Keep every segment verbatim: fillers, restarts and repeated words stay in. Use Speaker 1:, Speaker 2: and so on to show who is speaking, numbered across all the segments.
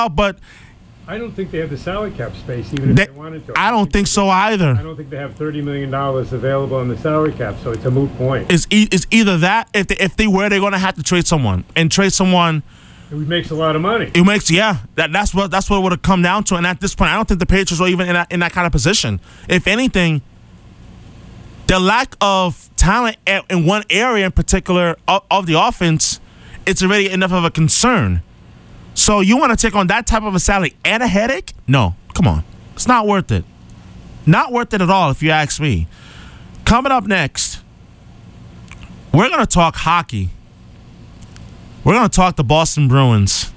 Speaker 1: but
Speaker 2: I don't think they have the salary cap space, even if
Speaker 1: they,
Speaker 2: they wanted to.
Speaker 1: I don't think so either.
Speaker 2: I don't think they have thirty million dollars available on the salary cap, so it's a moot point.
Speaker 1: It's, e- it's either that, if they, if they were, they're going to have to trade someone. And trade someone...
Speaker 2: It makes a lot of money.
Speaker 1: It makes, yeah. That, that's what that's what it would have come down to. And at this point, I don't think the Patriots are even in that, in that kind of position. If anything, the lack of talent in one area in particular of, of the offense, it's already enough of a concern. So you want to take on that type of a salary and a headache? No, come on. It's not worth it. Not worth it at all, if you ask me. Coming up next, we're going to talk hockey. We're going to talk the Boston Bruins.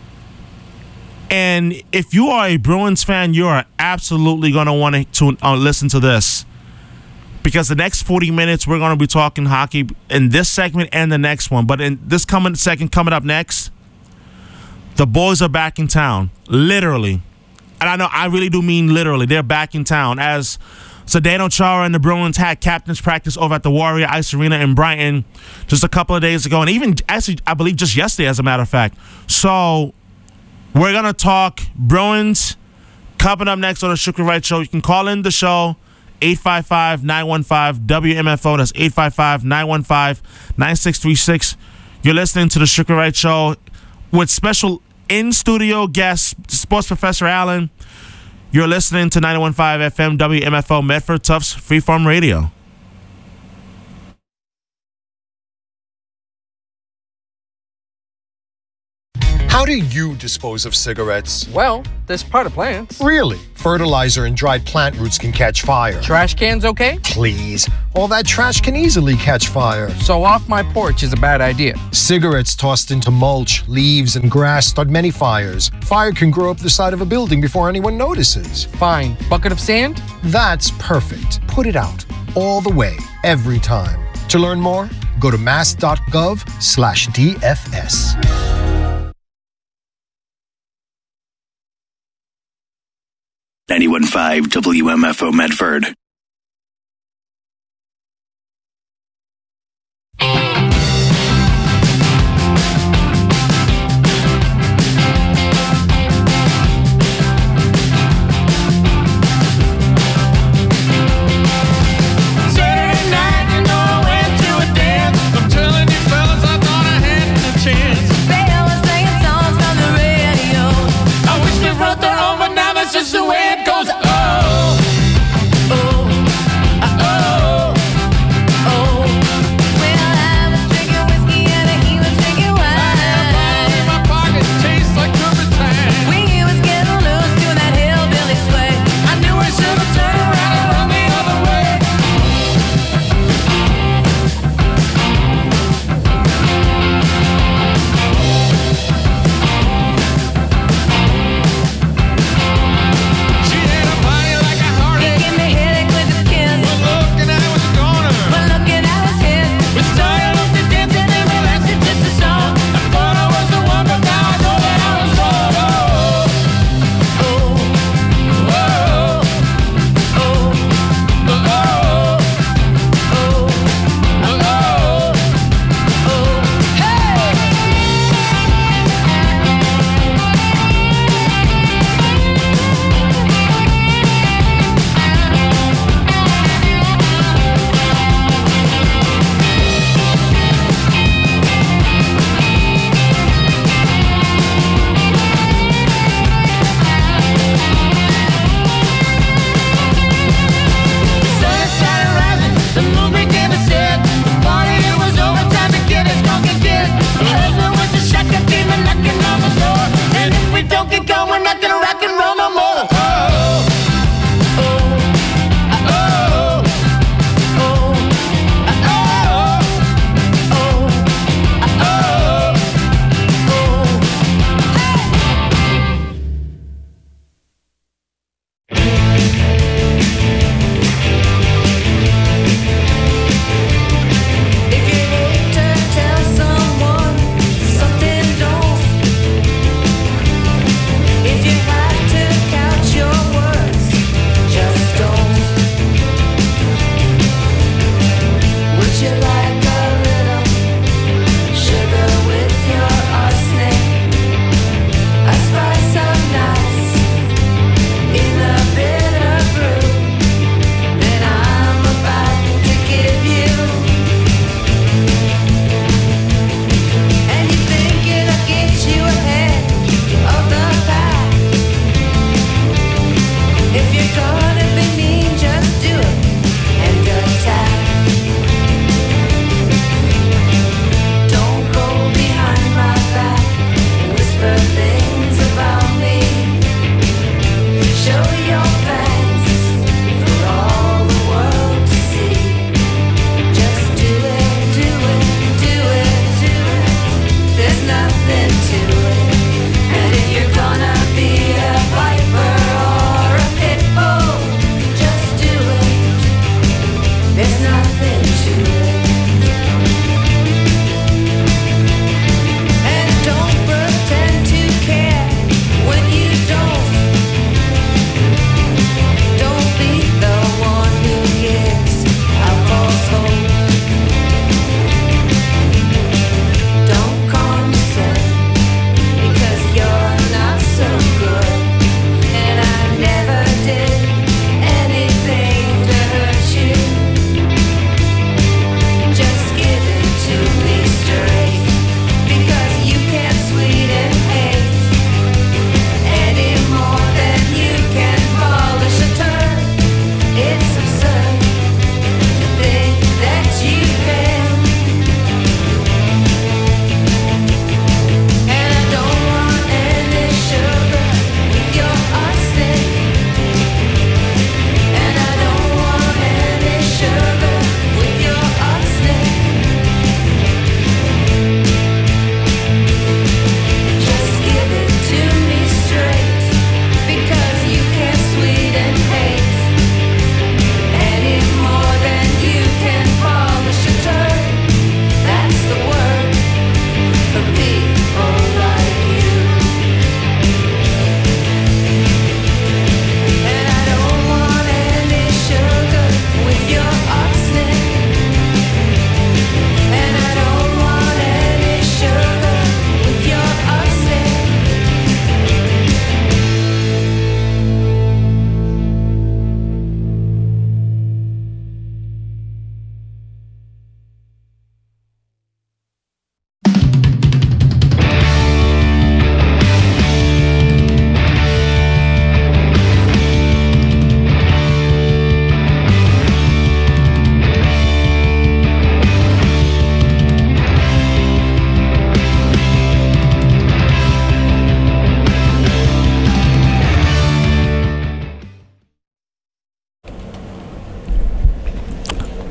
Speaker 1: And if you are a Bruins fan, you are absolutely going to want to uh, listen to this. Because the next forty minutes, we're going to be talking hockey in this segment and the next one. But in this coming second, coming up next, the boys are back in town, literally. And I know I really do mean literally. They're back in town as Zdeno Chara and the Bruins had captain's practice over at the Warrior Ice Arena in Brighton just a couple of days ago. And even, actually, I believe just yesterday, as a matter of fact. So we're going to talk Bruins coming up next on the Shukri Wright Show. You can call in the show, eight five five, nine one five, W M F O. That's eight five five, nine one five, nine six three six. You're listening to the Shukri Wright Show with special in-studio guest, Sports Professor Allen. You're listening to ninety-one point five F M W M F O Medford Tufts Freeform Radio.
Speaker 3: How do you dispose of cigarettes?
Speaker 4: Well, there's part of plants.
Speaker 3: Really? Fertilizer and dried plant roots can catch fire.
Speaker 4: Trash cans okay?
Speaker 3: Please. All that trash can easily catch fire.
Speaker 4: So off my porch is a bad idea.
Speaker 3: Cigarettes tossed into mulch, leaves, and grass start many fires. Fire can grow up the side of a building before anyone notices.
Speaker 4: Fine. Bucket of sand?
Speaker 3: That's perfect. Put it out. All the way. Every time. To learn more, go to mass.gov slash DFS.
Speaker 5: ninety-one point five W M F O Medford.
Speaker 6: Just the way it goes. Oh, oh.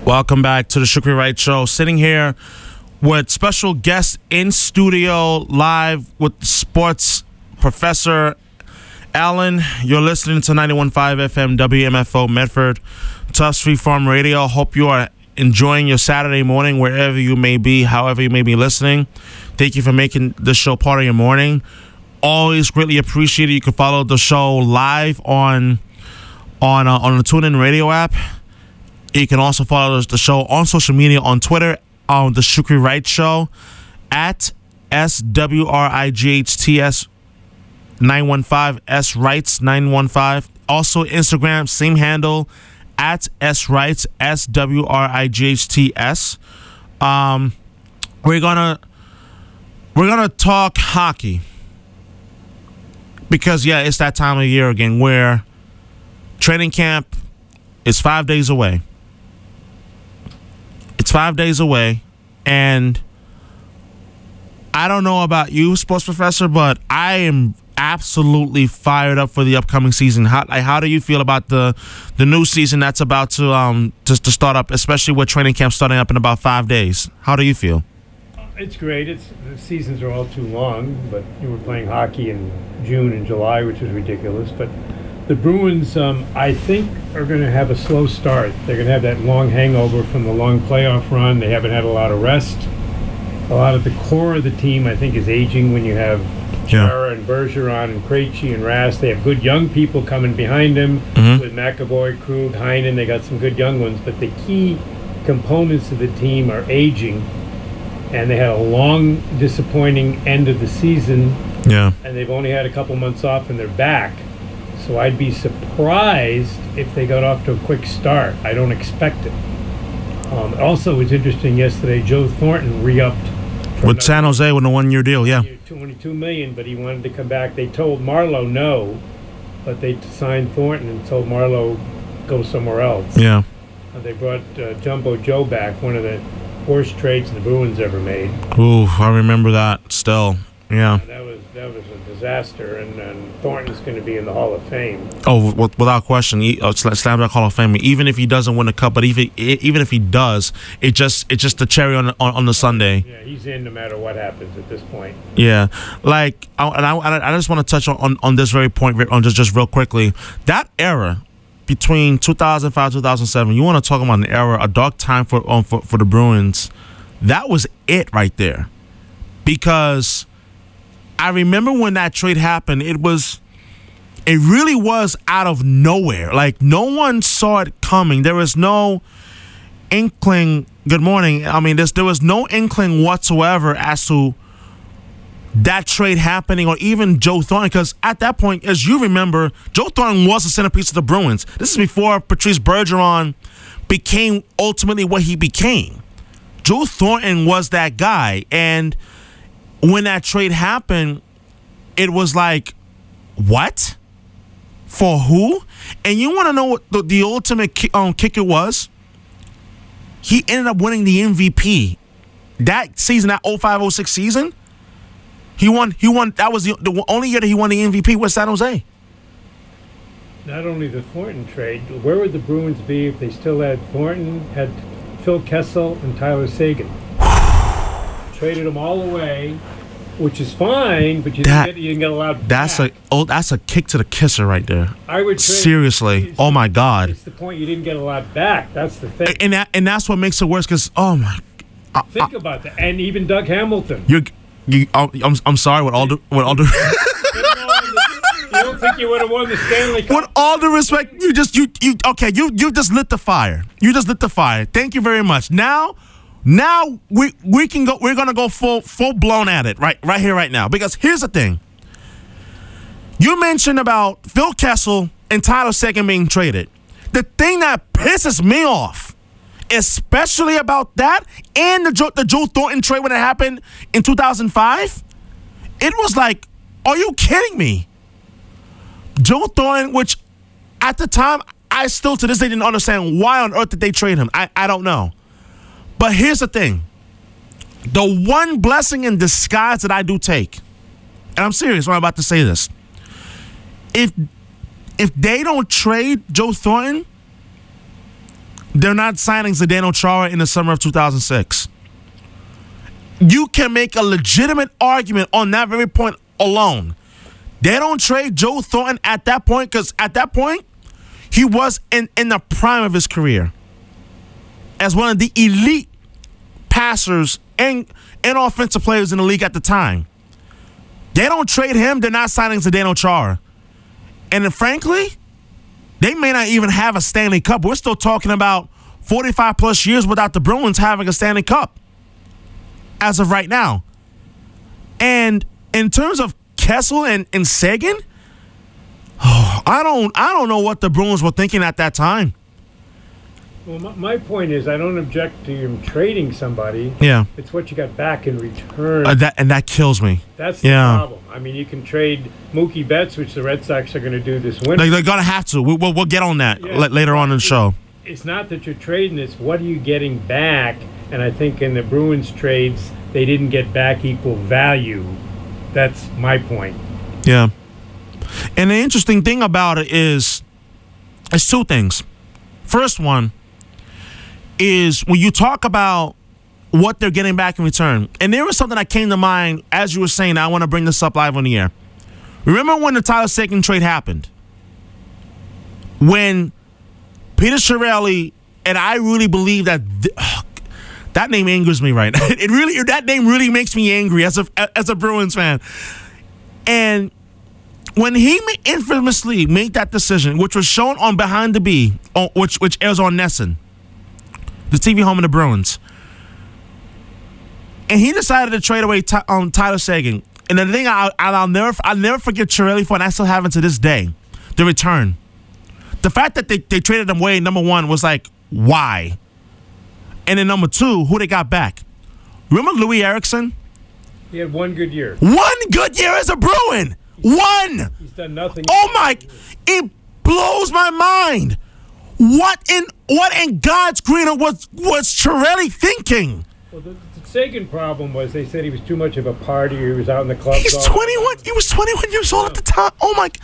Speaker 1: Welcome back to the Shukri Wright Show. Sitting here with special guest in studio live with sports professor Alan. You're listening to ninety-one point five F M W M F O Medford, Tufts Free Farm Radio. Hope you are enjoying your Saturday morning wherever you may be, however you may be listening. Thank you for making the show part of your morning. Always greatly appreciated. You can follow the show live on on uh, on the TuneIn Radio app. You can also follow the show on social media on Twitter on the Shukri Wright Show at S W R I G H T S nine one five, S Wrights nine one five. Also Instagram, same handle at S Wrights, S W R I G H T S. Um, we're gonna we're gonna talk hockey because yeah, it's that time of year again where training camp is five days away. It's five days away, and I don't know about you, sports professor, but I am absolutely fired up for the upcoming season. How like, how do you feel about the the new season that's about to um just to start up, especially with training camp starting up in about five days? How do you feel?
Speaker 2: It's great. It's the seasons are all too long, but you were playing hockey in June and July, which was ridiculous. But the Bruins, um, I think, are going to have a slow start. They're going to have that long hangover from the long playoff run. They haven't had a lot of rest. A lot of the core of the team, I think, is aging when you have Chara yeah. and Bergeron and Krejci and Rask. They have good young people coming behind them mm-hmm. with McAvoy, Krug, Heinen. They got some good young ones. But the key components of the team are aging. And they had a long, disappointing end of the season.
Speaker 1: Yeah.
Speaker 2: And they've only had a couple months off and they're back. So I'd be surprised if they got off to a quick start. I don't expect it. Um, also, it was interesting yesterday, Joe Thornton re-upped.
Speaker 1: With San Jose with a one-year deal, yeah.
Speaker 2: twenty-two million dollars, but he wanted to come back. They told Marlowe no, but they signed Thornton and told Marlowe go somewhere else.
Speaker 1: Yeah.
Speaker 2: Uh, they brought uh, Jumbo Joe back, one of the worst trades the Bruins ever made.
Speaker 1: Ooh, I remember that still. Yeah.
Speaker 2: Uh, that was that was a disaster, and, and Thornton's going to be in the Hall of Fame.
Speaker 1: Oh, w- without question, he, uh, slam dunk Hall of Fame. Even if he doesn't win the cup, but even even if he does, it just it's just the cherry on on, on the sundae.
Speaker 2: Yeah, he's in no matter what happens at this point.
Speaker 1: Yeah, like, I, and I I just want to touch on, on, on this very point on just just real quickly. That era between two thousand five two thousand seven, you want to talk about an era, a dark time for um, for for the Bruins. That was it right there, because I remember when that trade happened, it was, it really was out of nowhere. Like, no one saw it coming. There was no inkling. Good morning. I mean, there was no inkling whatsoever as to that trade happening, or even Joe Thornton, because at that point, as you remember, Joe Thornton was the centerpiece of the Bruins. This is before Patrice Bergeron became ultimately what he became. Joe Thornton was that guy, and when that trade happened, it was like, what? For who? And you want to know what the, the ultimate ki- um, kicker was? He ended up winning the M V P. That season, that oh five oh six season, he won. He won. That was the, the only year that he won the M V P was San Jose.
Speaker 2: Not only the Thornton trade, where would the Bruins be if they still had Thornton, had Phil Kessel, and Tyler Seguin? Traded them all away, which is fine, but you,
Speaker 1: that,
Speaker 2: didn't, get, you didn't get a lot
Speaker 1: that's
Speaker 2: back.
Speaker 1: a oh, that's a kick to the kisser right there.
Speaker 2: I would trade,
Speaker 1: seriously. Oh my God!
Speaker 2: It's the point you didn't get a lot back. That's the thing.
Speaker 1: And that, and that's what makes it worse. Because oh my, I,
Speaker 2: think
Speaker 1: I,
Speaker 2: about that. And even Doug Hamilton.
Speaker 1: You're, you, I'm, I'm sorry. With all the, with all the.
Speaker 2: You don't think you would have won the Stanley Cup?
Speaker 1: With all due respect, you just you you okay. You you just lit the fire. You just lit the fire. Thank you very much. Now. Now we we can go. We're gonna go full full blown at it right right here right now, because here's the thing. You mentioned about Phil Kessel and Tyler Seguin being traded. The thing that pisses me off, especially about that and the Joe, the Joe Thornton trade when it happened in two thousand five, it was like, are you kidding me? Joe Thornton, which at the time I still to this day didn't understand why on earth did they trade him. I I don't know. But here's the thing. The one blessing in disguise that I do take, and I'm serious when I'm about to say this, if if they don't trade Joe Thornton, they're not signing Zdeno Chara in the summer of two thousand six. You can make a legitimate argument on that very point alone. They don't trade Joe Thornton at that point because at that point, he was in, in the prime of his career as one of the elite passers and, and offensive players in the league at the time. They don't trade him. They're not signing Zdeno Chara. And then, frankly, they may not even have a Stanley Cup. We're still talking about forty-five plus years without the Bruins having a Stanley Cup as of right now. And in terms of Kessel and, and Seguin, oh, I don't I don't know what the Bruins were thinking at that time.
Speaker 2: Well, my, my point is, I don't object to him trading somebody.
Speaker 1: Yeah.
Speaker 2: It's what you got back in return.
Speaker 1: Uh, that and that kills me.
Speaker 2: That's the
Speaker 1: yeah.
Speaker 2: problem. I mean, you can trade Mookie Betts, which the Red Sox are going to do this winter.
Speaker 1: They, they're going to have to. We, we'll, we'll get on that
Speaker 2: Yeah.
Speaker 1: l- later on in the show.
Speaker 2: It's not that you're trading, it's what are you getting back? And I think in the Bruins trades, they didn't get back equal value. That's my point.
Speaker 1: Yeah. And the interesting thing about it is, it's two things. First one is when you talk about what they're getting back in return, and there was something that came to mind as you were saying, I want to bring this up live on the air. Remember when the Tyler Seguin trade happened? When Peter Chiarelli, and I really believe that th- ugh, that name angers me right now. It really, that name really makes me angry as a as a Bruins fan. And when he infamously made that decision, which was shown on Behind the B, on, which which airs on Nesson, the T V home of the Bruins, and he decided to trade away Ty, um, Tyler Seguin. And the thing I, I'll never I'll never forget Chiarelli for, and I still have it to this day, the return. The fact that they, they traded him away, number one, was like, why? And then number two, who they got back? Remember Louis Eriksson?
Speaker 2: He had one good year.
Speaker 1: One good year as a Bruin. One.
Speaker 2: He's done nothing.
Speaker 1: Oh my! It blows my mind. What in what in God's green was was Chiarelli thinking?
Speaker 2: Well, the, the Seguin problem was they said he was too much of a partier. He was out in the club.
Speaker 1: He's twenty-one. He was twenty-one years old at the time. Oh my!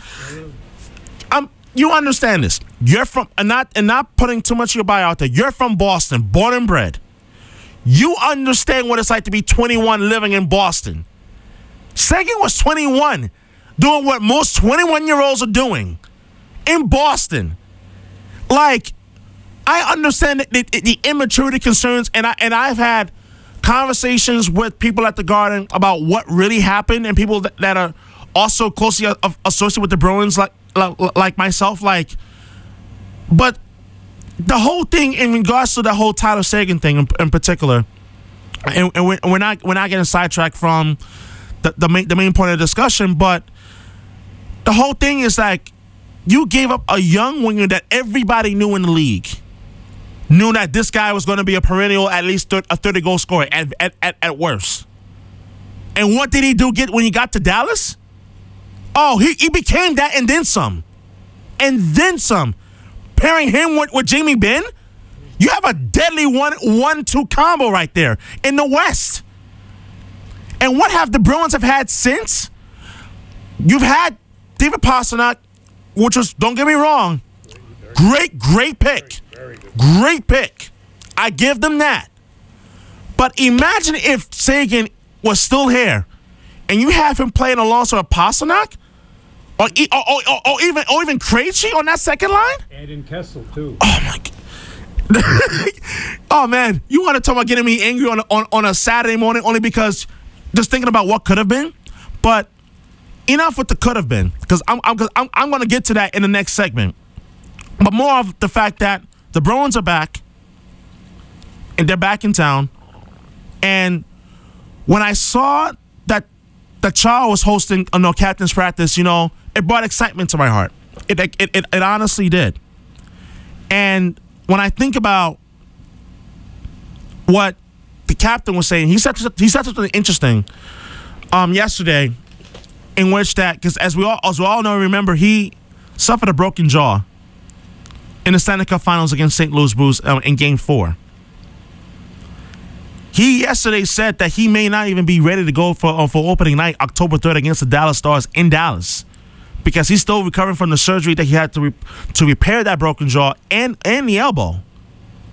Speaker 1: Um, you understand this? You're from and not and not putting too much of your bio out there. You're from Boston, born and bred. You understand what it's like to be twenty-one living in Boston. Seguin was twenty-one, doing what most twenty-one-year-olds are doing in Boston. Like, I understand the, the, the immaturity concerns, and I and I've had conversations with people at the Garden about what really happened, and people that, that are also closely associated with the Bruins, like like, like myself. Like, but the whole thing in regards to the whole Tyler Seguin thing in, in particular, and, and we're, we're not we're not getting sidetracked from the the main the main point of the discussion, but the whole thing is like you gave up a young winger that everybody knew in the league, knew that this guy was going to be a perennial at least a thirty goal scorer at at, at at worst. And what did he do get when he got to Dallas? Oh, he, he became that and then some. And then some. Pairing him with, with Jamie Benn, you have a deadly one, one two combo right there in the West. And what have the Bruins have had since? You've had David Pastrnak, which was, don't get me wrong, great, great pick. Great pick. I give them that. But imagine if Seguin was still here and you have him playing alongside Pastrnak or, or, or, or even or even Krejci on that second line.
Speaker 2: And in Kessel, too.
Speaker 1: Oh, my God. Oh, man. You want to talk about getting me angry on, on, on a Saturday morning only because just thinking about what could have been? But enough with the could have been, because I'm, I'm, I'm, I'm going to get to that in the next segment. But more of the fact that the Bruins are back, and they're back in town. And when I saw that that Chara was hosting a no captain's practice, you know, it brought excitement to my heart. It it, it it honestly did. And when I think about what the captain was saying, he said he said something interesting um, yesterday, in which that because as we all as we all know, remember he suffered a broken jaw in the Stanley Cup Finals against Saint Louis Blues um, in Game Four. He yesterday said that he may not even be ready to go for uh, for opening night, October third, against the Dallas Stars in Dallas, because he's still recovering from the surgery that he had to re- to repair that broken jaw and and the elbow.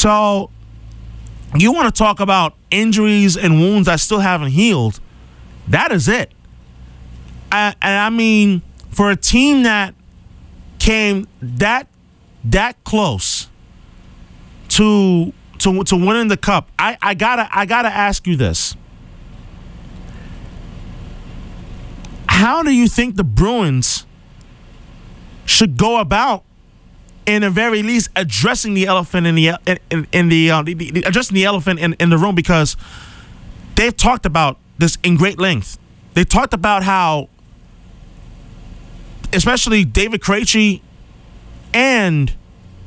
Speaker 1: So you want to talk about injuries and wounds that still haven't healed? That is it. I, and I mean, for a team that came that that close to to to winning the cup, I, I gotta I gotta ask you this: how do you think the Bruins should go about, in the very least, addressing the elephant in the in, in, in the, uh, the, the addressing the elephant in, in the room? Because they've talked about this in great length. They talked about how, especially David Krejci and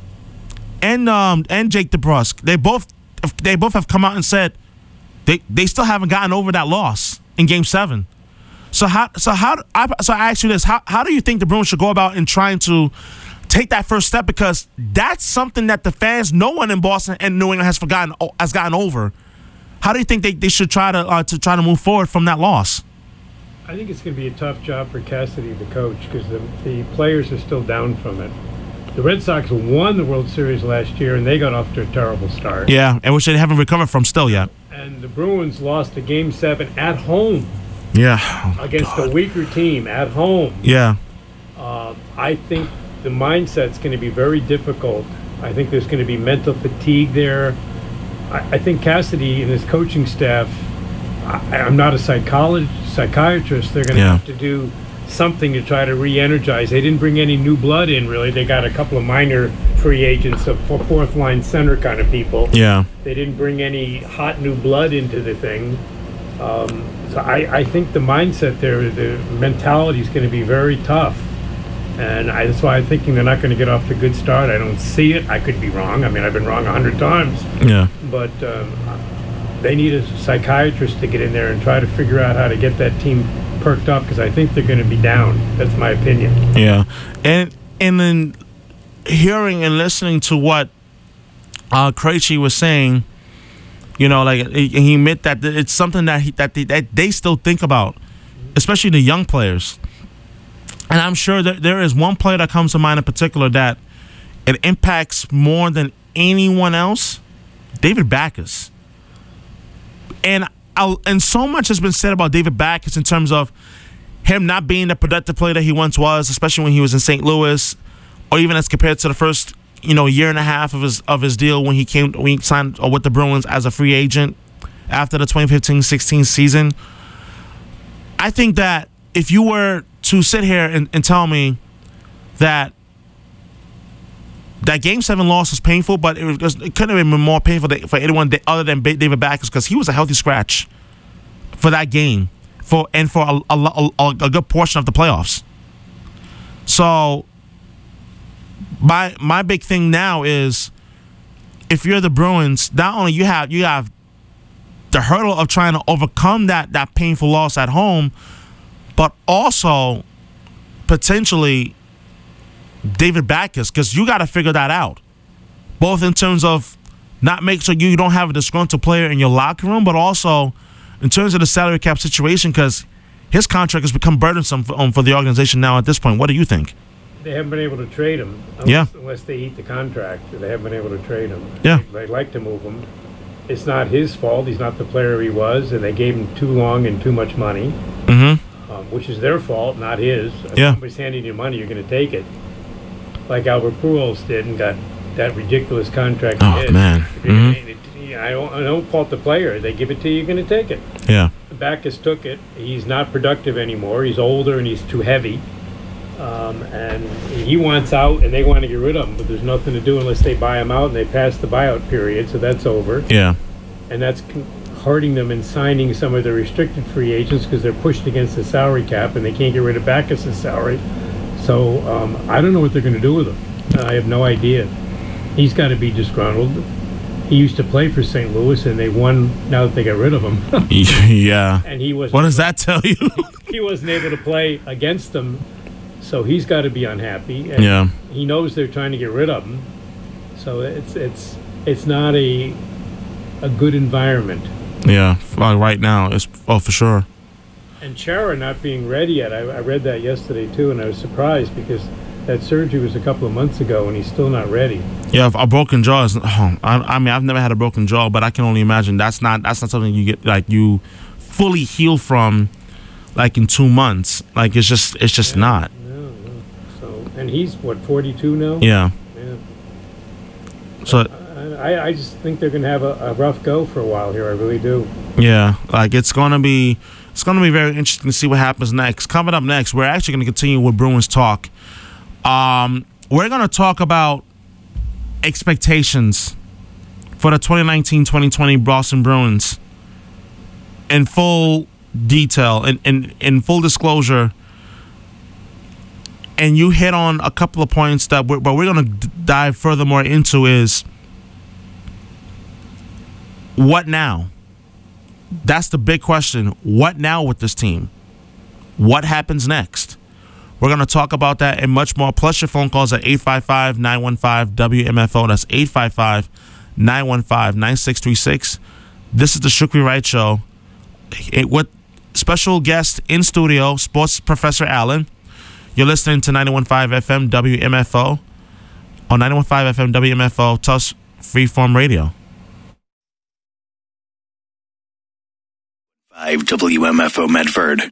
Speaker 1: and um and Jake DeBrusk, they both they both have come out and said they they still haven't gotten over that loss in Game Seven. So how so how I so I ask you this: how how do you think the Bruins should go about in trying to take that first step? Because that's something that the fans, no one in Boston and New England has forgotten has gotten over. How do you think they, they should try to uh, to try to move forward from that loss?
Speaker 2: I think it's going to be a tough job for Cassidy, the coach, because the, the players are still down from it. The Red Sox won the World Series last year, and they got off to a terrible start.
Speaker 1: Yeah, and which they haven't recovered from still yet.
Speaker 2: And the Bruins lost the Game Seven at home.
Speaker 1: Yeah, oh,
Speaker 2: against
Speaker 1: God.
Speaker 2: a weaker team at home.
Speaker 1: Yeah,
Speaker 2: uh, I think the mindset's going to be very difficult. I think there's going to be mental fatigue there. I, I think Cassidy and his coaching staff, I, I'm not a psychologist, psychiatrist, they're going to
Speaker 1: Yeah.
Speaker 2: have to do something to try to re-energize. They didn't bring any new blood in, really. They got a couple of minor free agents, of fourth line center kind of people.
Speaker 1: yeah,
Speaker 2: They didn't bring any hot new blood into the thing. Um, so I, I think the mindset there, the mentality is going to be very tough. And I, that's why I'm thinking they're not going to get off to a good start. I don't see it. I could be wrong. I mean, I've been wrong a hundred times.
Speaker 1: yeah,
Speaker 2: But um, they need a psychiatrist to get in there and try to figure out how to get that team perked up, because I think they're going to be down. That's my opinion.
Speaker 1: yeah. And and then hearing and listening to what uh, Krejci was saying, you know, like he, he admit that it's something that he, that they, that they still think about, especially the young players. And I'm sure that there is one player that comes to mind in particular that it impacts more than anyone else: David Backes. And I'll, and so much has been said about David Backes in terms of him not being the productive player that he once was, especially when he was in Saint Louis, or even as compared to the first, you know, year and a half of his of his deal when he came when he signed with the Bruins as a free agent after the twenty fifteen sixteen season. I think that if you were to sit here and, and tell me that that Game Seven loss was painful, but it was just, it couldn't have been more painful for anyone other than David Backes, because he was a healthy scratch for that game, for and for a, a, a, a good portion of the playoffs. So my my big thing now is, if you're the Bruins, not only you have you have the hurdle of trying to overcome that that painful loss at home, but also potentially David Backes, because you got to figure that out, both in terms of not make sure you don't have a disgruntled player in your locker room, but also in terms of the salary cap situation, because his contract has become burdensome for, um, for the organization now at this point. What do you think?
Speaker 2: They haven't been able to trade him unless,
Speaker 1: Yeah.
Speaker 2: unless they eat the contract. They haven't been able to trade him.
Speaker 1: Yeah.
Speaker 2: They'd like to move him. It's not his fault. He's not the player he was, and they gave him too long and too much money,
Speaker 1: Mm-hmm.
Speaker 2: um, which is their fault, not his. If
Speaker 1: Yeah.
Speaker 2: somebody's handing you money, you're going to take it. Like Albert Pujols did and got that ridiculous contract. he
Speaker 1: Oh,
Speaker 2: did.
Speaker 1: man.
Speaker 2: If you're
Speaker 1: Mhm.
Speaker 2: gonna- it- I don't, I don't fault the player. They give it to you, you're going to take it.
Speaker 1: Yeah.
Speaker 2: Backus took it. He's not productive anymore. He's older and he's too heavy. Um, and he wants out, and they want to get rid of him, but there's nothing to do unless they buy him out, and they pass the buyout period, so that's over.
Speaker 1: Yeah.
Speaker 2: And that's con- hurting them in signing some of the restricted free agents, because they're pushed against the salary cap, and they can't get rid of Backus' salary. So um, I don't know what they're going to do with him. I have no idea. He's got to be disgruntled. He used to play for Saint Louis, and they won now that they got rid of him.
Speaker 1: Yeah.
Speaker 2: And he was
Speaker 1: What does that tell you?
Speaker 2: he wasn't able to play against them, so he's got to be unhappy. And
Speaker 1: Yeah.
Speaker 2: he knows they're trying to get rid of him, so it's it's it's not a a good environment.
Speaker 1: Yeah. Uh, right now, it's oh for sure.
Speaker 2: And Chara not being ready yet. I, I read that yesterday too, and I was surprised because That surgery was a couple of months ago, and he's still not ready.
Speaker 1: Yeah, a broken jaw is. Oh, I, I mean, I've never had a broken jaw, but I can only imagine that's not that's not something you get like you fully heal from, like in two months. Like it's just it's just
Speaker 2: yeah,
Speaker 1: not.
Speaker 2: No, no. So, and he's what, forty-two now?
Speaker 1: Yeah.
Speaker 2: Yeah.
Speaker 1: So.
Speaker 2: I, I just think they're going to have a, a rough go for a while here. I really do.
Speaker 1: Yeah, like it's going to be it's going to be very interesting to see what happens next. Coming up next, we're actually going to continue with Bruins talk. Um, we're going to talk about expectations for the twenty nineteen twenty twenty Boston Bruins in full detail and in, in, in full disclosure. And you hit on a couple of points that we're, but we're going to dive furthermore into is what now? That's the big question. What now with this team? What happens next? We're going to talk about that and much more. Plus your phone calls at eight five five, nine one five, W M F O. That's eight five five, nine one five, nine six three six. This is the Strictly Right Show. It, with special guest in studio, Sports Professor Allen. You're listening to ninety-one point five F M W M F O. On ninety-one point five F M W M F O, Tusk Freeform Radio.
Speaker 5: five W M F O Medford.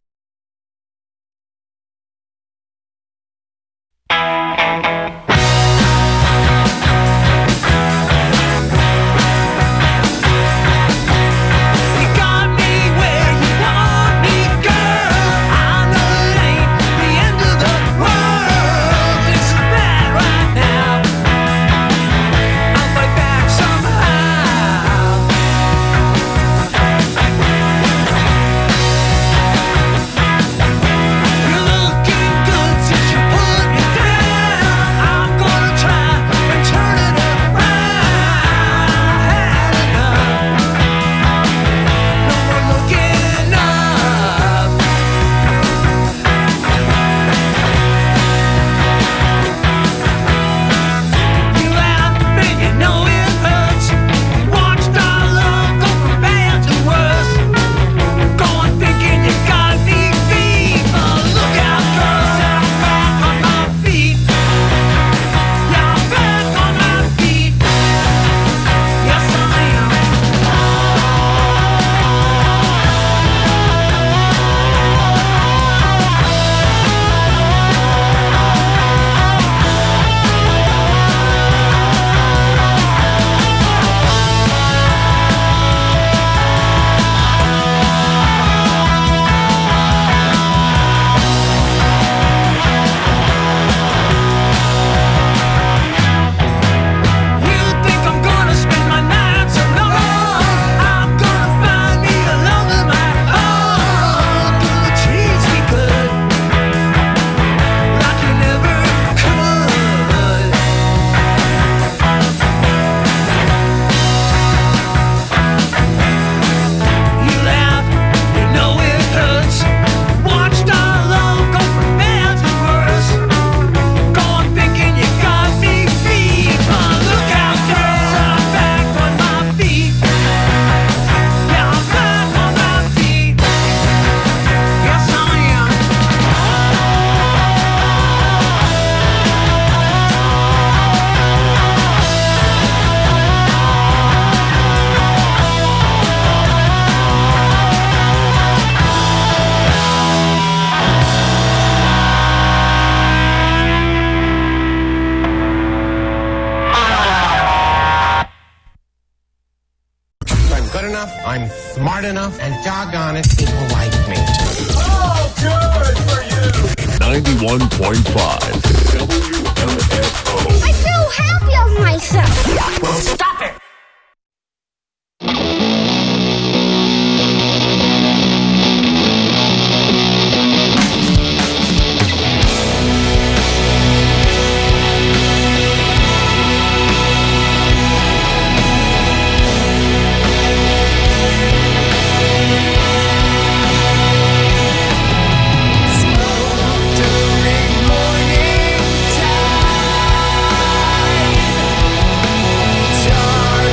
Speaker 6: I'm smart enough, and doggone it, people like me.
Speaker 7: Oh, good for you! ninety-one point five W M F O.
Speaker 8: I feel happy of myself.
Speaker 7: Well, stop it!
Speaker 9: Morning time, dark.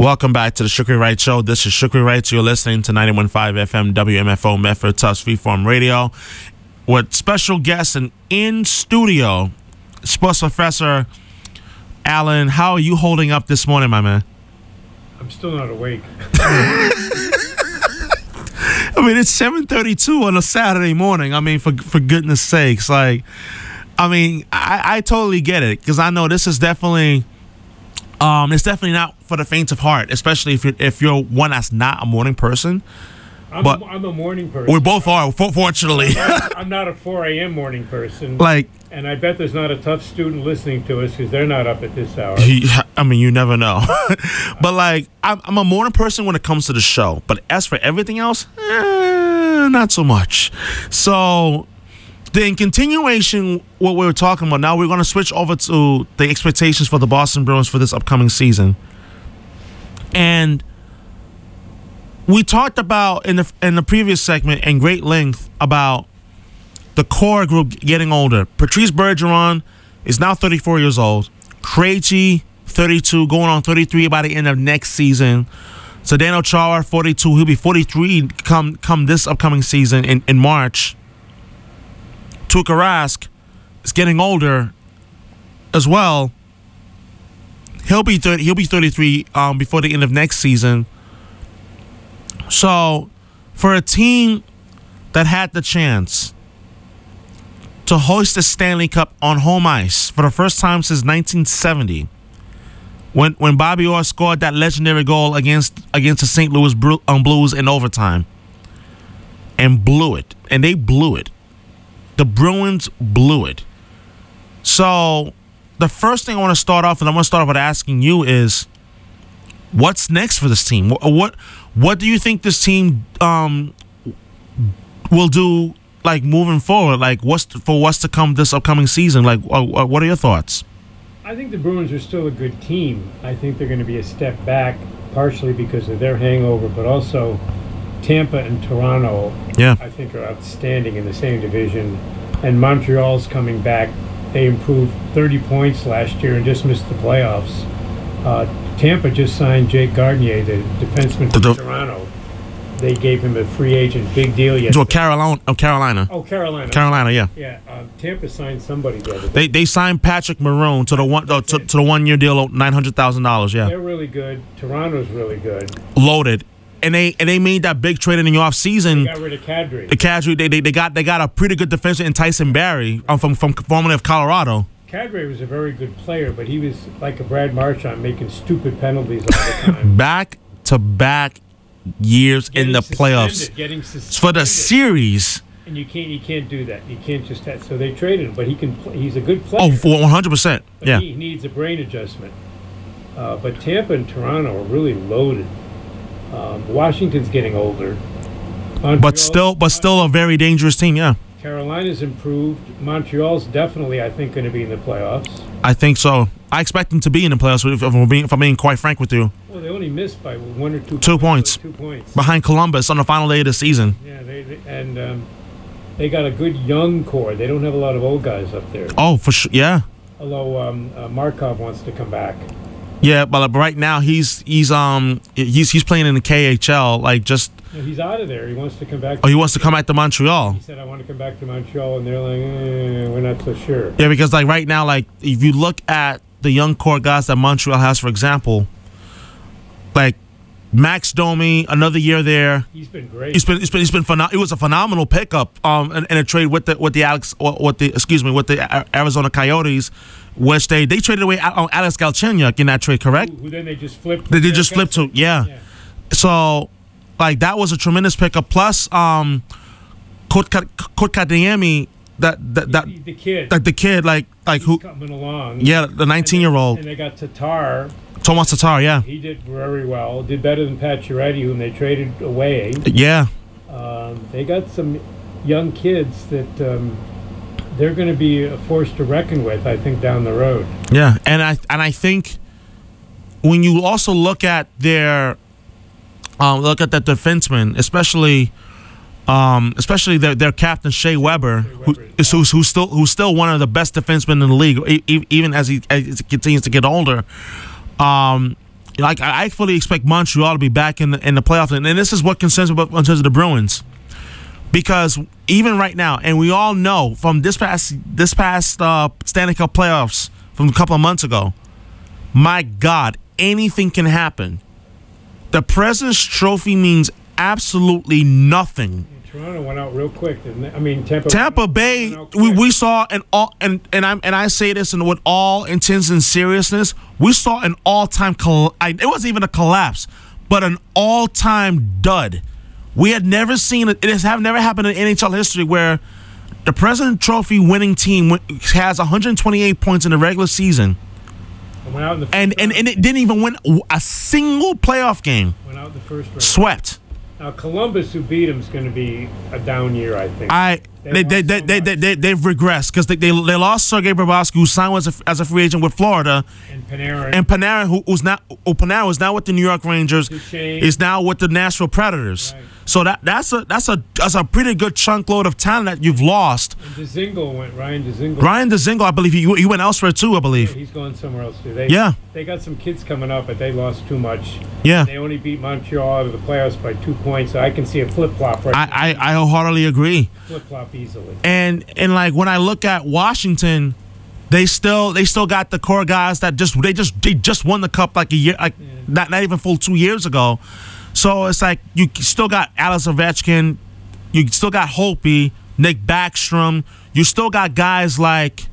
Speaker 1: Welcome back to the Shukri Wright Show. This is Shukri Wright. You're listening to ninety-one point five F M W M F O Medford Tufts Freeform Radio with special guests and in studio, sports professor Alan. How are you holding up this morning, my man?
Speaker 2: I'm still not awake.
Speaker 1: I mean, it's seven thirty-two on a Saturday morning. I mean, for for goodness sakes, like, I mean, I, I totally get it because I know this is definitely, um, it's definitely not for the faint of heart, especially if you're if you're one that's not a morning person.
Speaker 2: I'm,
Speaker 1: but
Speaker 2: a, I'm a morning person.
Speaker 1: We both are, fortunately.
Speaker 2: I'm not, I'm not a four a.m. morning person.
Speaker 1: Like,
Speaker 2: and I bet there's not a tough student listening to us because they're not up at this hour.
Speaker 1: I mean, you never know. But like, I'm, I'm a morning person when it comes to the show. But as for everything else, eh, not so much. So, then in continuation, what we were talking about, now we're going to switch over to the expectations for the Boston Bruins for this upcoming season. And we talked about in the in the previous segment in great length about the core group getting older. Patrice Bergeron is now thirty-four years old. Krejci, thirty-two, going on thirty-three by the end of next season. Zdeno Chara, forty-two. He'll be forty-three come come this upcoming season in, in March. Tuukka Rask is getting older as well. He'll be thirty, he'll be thirty-three um, before the end of next season. So, for a team that had the chance to hoist the Stanley Cup on home ice for the first time since nineteen seventy, when when Bobby Orr scored that legendary goal against against the Saint Louis Blues in overtime, and blew it, and they blew it. The Bruins blew it. So, the first thing I want to start off, and I want to start off with asking you is, what's next for this team? What what, what do you think this team um, will do, like, moving forward? Like, what's for what's to come this upcoming season? Like, uh, what are your thoughts?
Speaker 2: I think the Bruins are still a good team. I think they're going to be a step back, partially because of their hangover, but also Tampa and Toronto,
Speaker 1: yeah.
Speaker 2: I think, are outstanding in the same division. And Montreal's coming back. They improved thirty points last year and just missed the playoffs. Uh, Tampa just signed Jake Gardinier, the defenseman from
Speaker 1: the,
Speaker 2: Toronto. They gave him a free agent, big deal yesterday.
Speaker 1: To Carolina, oh, Carolina.
Speaker 2: Oh, Carolina.
Speaker 1: Carolina, yeah.
Speaker 2: Yeah, um, Tampa signed somebody the other day.
Speaker 1: They they signed Patrick Maroon to the one uh, to, to the one year deal, nine hundred thousand dollars. Yeah,
Speaker 2: they're really good. Toronto's really good.
Speaker 1: Loaded, and they and they made that big trade in the off season.
Speaker 2: They got rid of Kadri.
Speaker 1: The Kadri, they, they they got they got a pretty good defenseman in Tyson Barrie um, from from formerly of Colorado.
Speaker 2: Kadri was a very good player, but he was like a Brad Marchand, making stupid penalties all the time.
Speaker 1: Back to back years
Speaker 2: getting
Speaker 1: in the playoffs
Speaker 2: getting
Speaker 1: for the series.
Speaker 2: And you can't you can't do that. You can't just have, so they traded him, but he can. Play, he's a good player.
Speaker 1: Oh, for one hundred percent. Yeah,
Speaker 2: he needs a brain adjustment. Uh, but Tampa and Toronto are really loaded. Um, Washington's getting older, Montreal,
Speaker 1: but still, but still a very dangerous team. Yeah.
Speaker 2: Carolina's improved. Montreal's definitely, I think, going to be in the playoffs.
Speaker 1: I think so. I expect them to be in the playoffs. If I'm being, if I'm being quite frank with you.
Speaker 2: Well, they only missed by one or two.
Speaker 1: Two points.
Speaker 2: Two points
Speaker 1: behind Columbus on the final day of the season.
Speaker 2: Yeah, they, they and um, they got a good young core. They don't have a lot of old guys up there.
Speaker 1: Oh, for sure. Yeah.
Speaker 2: Although um, uh, Markov wants to come back.
Speaker 1: Yeah, but right now he's he's um he's he's playing in the K H L, like just.
Speaker 2: No, he's out of there. He wants to come back.
Speaker 1: Oh, he wants to come back to Montreal.
Speaker 2: He said, "I want to come back to Montreal," and they're like, eh, "We're not so sure."
Speaker 1: Yeah, because like right now, like if you look at the young core guys that Montreal has, for example, like Max Domi, another year there.
Speaker 2: He's been great.
Speaker 1: He's been, he's been, he's been phenomenal. It was a phenomenal pickup, um, in, in a trade with the with the Alex, with the excuse me, with the Arizona Coyotes, which they they traded away on Alex Galchenyuk in that trade, correct?
Speaker 2: Who, who then they just flipped.
Speaker 1: They, they just flipped to, yeah. yeah. So, like that was a tremendous pickup. Plus, um, Kotkaniemi, that that that
Speaker 2: the, the kid,
Speaker 1: like the kid, like like
Speaker 2: He's
Speaker 1: who
Speaker 2: coming along.
Speaker 1: Yeah, the nineteen-year-old.
Speaker 2: And they got Tatar.
Speaker 1: Thomas Tatar, yeah.
Speaker 2: He did very well. Did better than Pacioretty, whom they traded away.
Speaker 1: Yeah.
Speaker 2: Um, they got some young kids that um, they're going to be a force to reckon with, I think, down the road.
Speaker 1: Yeah, and I and I think when you also look at their um, look at the defensemen, especially um, especially their their captain Shea Weber,
Speaker 2: Shea Weber
Speaker 1: who, is, who's who's still who's still one of the best defensemen in the league, e- even as he, as he continues to get older. Um, like I I fully expect Montreal to be back in the in the playoffs, and, and this is what concerns me about in terms of the Bruins, because even right now, and we all know from this past this past uh, Stanley Cup playoffs from a couple of months ago, my God, anything can happen. The President's Trophy means absolutely nothing.
Speaker 2: Toronto went out real quick, didn't they? I mean, Tampa.
Speaker 1: Tampa Bay, we, we saw an all and and I and I say this and with all intents and seriousness, we saw an all-time coll- I, it wasn't even a collapse, but an all-time dud. We had never seen it. It has have never happened in N H L history where the President Trophy winning team win- has one hundred twenty-eight points in the regular season,
Speaker 2: Went out in the
Speaker 1: and and, and it didn't even win a single playoff game.
Speaker 2: Went out in the first round.
Speaker 1: Swept.
Speaker 2: Now Columbus, who beat them, is going to be a down year, I think.
Speaker 1: I they they they,
Speaker 2: so
Speaker 1: they, they, they they've regressed because they, they they lost Sergei Bobrovsky, who signed as a, as a free agent with Florida,
Speaker 2: and Panarin.
Speaker 1: and Panarin, who who's now who Panarin is now with the New York Rangers,
Speaker 2: Duchesne.
Speaker 1: is now with the Nashville Predators.
Speaker 2: Right.
Speaker 1: So that that's a that's a that's a pretty good chunk load of talent that you've lost.
Speaker 2: And Dzingel went. Ryan Dzingel.
Speaker 1: Ryan Dzingel, I believe he he went elsewhere too. I believe.
Speaker 2: He's going somewhere else too. They,
Speaker 1: Yeah.
Speaker 2: They got some kids coming up, but they lost too much.
Speaker 1: Yeah.
Speaker 2: They only beat Montreal out of the playoffs by two points. So I can see a flip flop right.
Speaker 1: I, I I wholeheartedly agree.
Speaker 2: Flip flop easily.
Speaker 1: And and like when I look at Washington, they still they still got the core guys that just they just they just won the cup like a year like
Speaker 2: Yeah.
Speaker 1: not not even full two years ago. So it's like you still got Alex Ovechkin, you still got Holtby, Nick Backstrom, you still got guys like